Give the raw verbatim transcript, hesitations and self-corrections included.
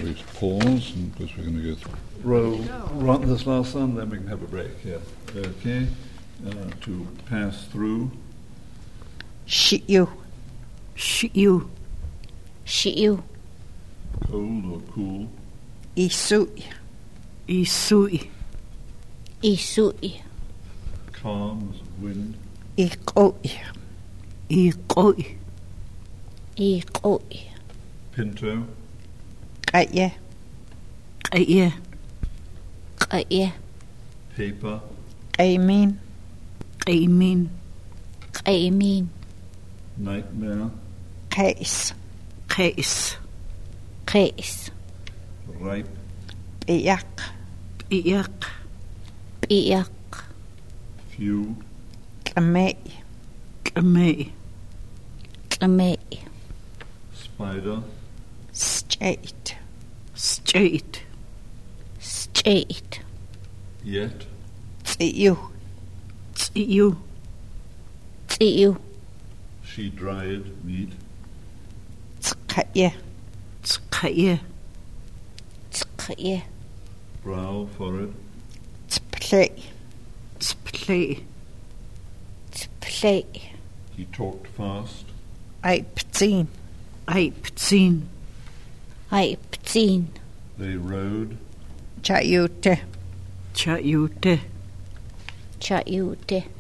we pause, and because we're going to go through. Roll run this last one, then we can have a break. Yeah. Okay. Uh, to pass through. Shi'u. Shi'u. Shi'u. Cold or cool. Isui. Isui. Isui. Calm as wind. Iqoi. Iqoi. Iqoi. Pinto. Qaya. Qaya. Qaya. Paper. Qaymin. Qaymin. Qaymin. Nightmare. Qais. Qais. Qais. Ripe. Biyak. Biyak. Biyak. Few. Qamai. Qamai. Qamai. Spider. Straight. Straight. Straight. Yet. Tsiyu. Tsiyu. Tsiyu. She dried meat. Tskaya. Tskaya. Tskaya. Brow, forehead. Tsplay. Tsplay. Tsplay. He talked fast. Aiptsin. Aiptsin. Aiptsin. They rode. Chayute. Chayute. Chayute.